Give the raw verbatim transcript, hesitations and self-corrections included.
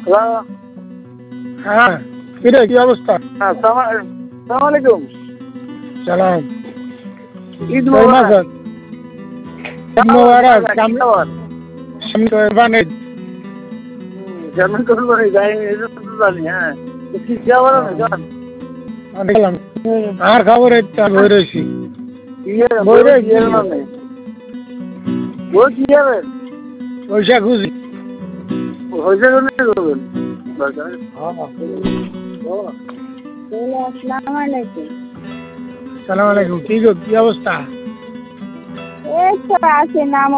Hello. হ্যাঁ, কিরে কি অবস্থা? হ্যাঁ, সালাম সালাম আলাইকুম। সালাম। ঈদ কই মোবারক। মাসত? ঈদ মোবারক। কি খবর? সামনে তো বানে। যেমন করবো যাই এটা তো জানি। হ্যাঁ, কি খবর না জান? দেখলাম আর খবর একটা বই রয়েছি। ইয়ে বই বই রয়েছি ইয়ে মানে বই কি হবে? পয়সা খুঁজি। হয়েছে কোনে করবেন? আসসালামু আলাইকুম। সালাম আলাইকুম। কি গো কি অবস্থা? এই তো আছে নাম